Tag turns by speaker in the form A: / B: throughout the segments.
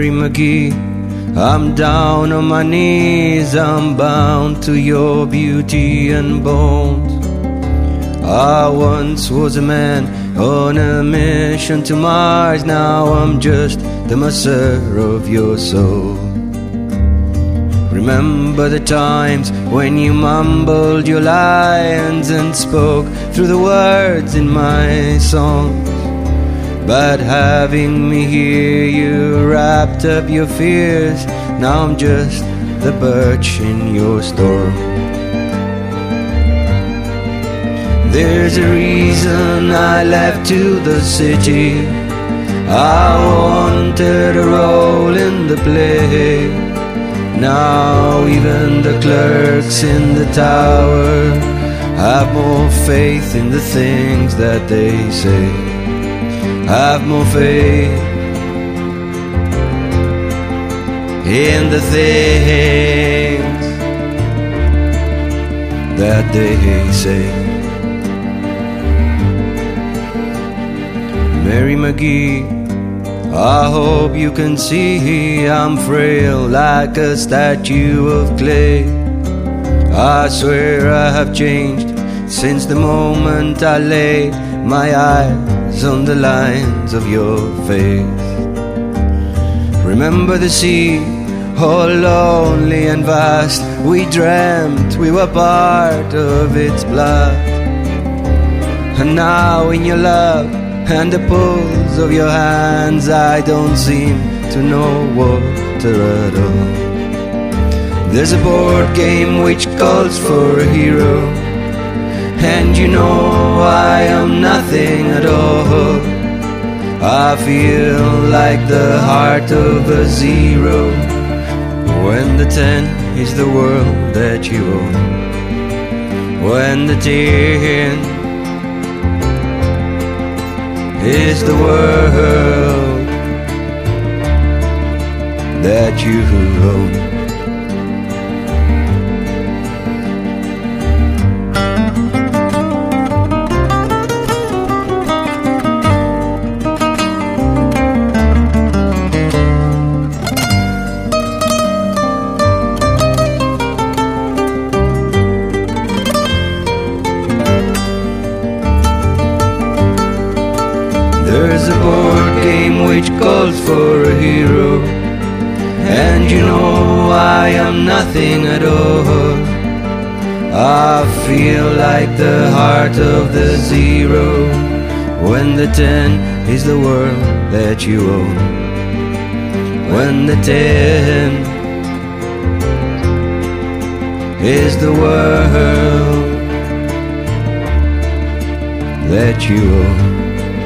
A: Mary McGee, I'm down on my knees, I'm bound to your beauty and bones. I once was a man on a mission to Mars, now I'm just the master of your soul. Remember the times when you mumbled your lines and spoke through the words in my songs. But having me here, you wrapped up your fears. Now I'm just the birch in your storm. There's a reason I left to the city. I wanted a role in the play. Now even the clerks in the tower have more faith in the things that they say. Have more faith in the things that they say. Mary McGee, I hope you can see I'm frail like a statue of clay. I swear I have changed since the moment I laid my eyes on the lines of your face. Remember the sea, all lonely and vast. We dreamt we were part of its blood. And now in your love and the pulls of your hands, I don't seem to know water at all. There's a board game which calls for a hero, and you know I am nothing at all. I feel like the heart of a zero when the 10 is the world that you own. When the 10 is the world that you own. There's a board game which calls for a hero, and you know I am nothing at all. I feel like the heart of the zero when the 10 is the world that you own. When the 10 is the world that you own.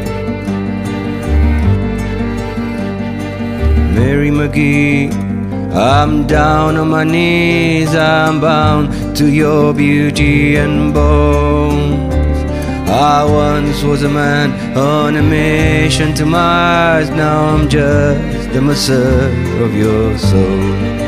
A: Mary McGee, I'm down on my knees, I'm bound to your beauty and bones. I once was a man on a mission to Mars, now I'm just the master of your soul.